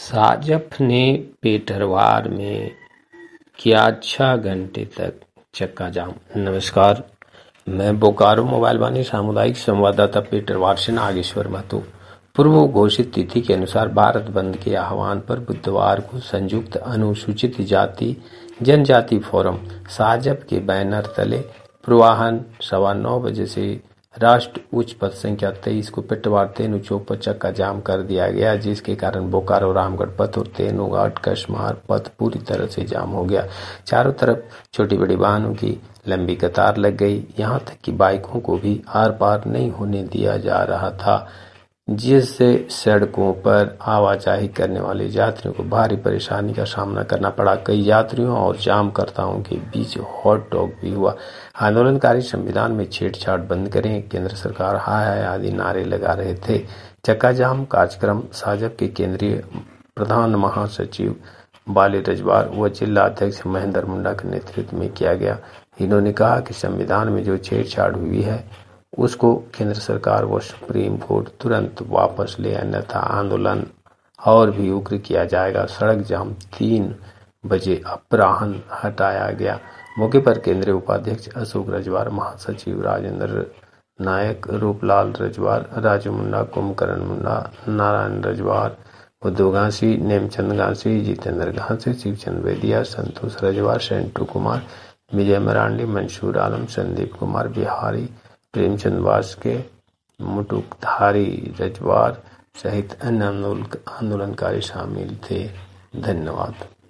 साजफ ने पेटरवार में किया 6 घंटे तक चक्का जाम। नमस्कार, मैं बोकारो मोबाइल वाणी सामुदायिक संवाददाता पेटरवार से नागेश्वर महतो। पूर्व घोषित तिथि के अनुसार भारत बंद के आह्वान पर बुधवार को संयुक्त अनुसूचित जाति जनजाति फोरम साजफ के बैनर तले पूर्वाह्न 9:15 बजे से राष्ट्र उच्च पथ संख्या 23 को पेटरवार तेनू चौक पर चक्का जाम कर दिया गया, जिसके कारण बोकारो रामगढ़ पथ और तेनू घाट कशमार पथ पूरी तरह से जाम हो गया। चारों तरफ छोटी बड़ी वाहनों की लंबी कतार लग गई, यहां तक कि बाइकों को भी आर पार नहीं होने दिया जा रहा था, जिससे सड़कों पर आवाजाही करने वाले यात्रियों को भारी परेशानी का सामना करना पड़ा। कई यात्रियों और जामकर्ताओं के बीच हॉट टॉक भी हुआ। आंदोलनकारी संविधान में छेड़छाड़ बंद करें, केंद्र सरकार हाय हाय आदि नारे लगा रहे थे। चक्का जाम कार्यक्रम साजफ के केंद्रीय प्रधान महासचिव बाली रजवार व जिला अध्यक्ष महेंद्र मुंडा के नेतृत्व में किया गया। इन्होंने कहा कि संविधान में जो छेड़छाड़ हुई है उसको केंद्र सरकार व सुप्रीम कोर्ट तुरंत वापस ले, अन्यथा आंदोलन और भी उग्र किया जाएगा। सड़क जाम 3 बजे अपराह्न हटाया गया। मौके पर केंद्रीय उपाध्यक्ष अशोक रजवार, महासचिव राजेंद्र नायक, रूपलाल रजवार, राजू मुंडा, कुंभकर्ण मुंडा, नारायण रजवार, उद्धव घासी, नेमचंद घासी, जितेंद्र घासी, शिवचंद वेदिया, संतोष रजवार, सेंटू कुमार, विजय मरांडी, मंसूर आलम, संदीप कुमार बिहारी, प्रेमचंद वास्के, मुटुकधारी रजवार सहित अन्य आंदोलनकारी शामिल थे। धन्यवाद।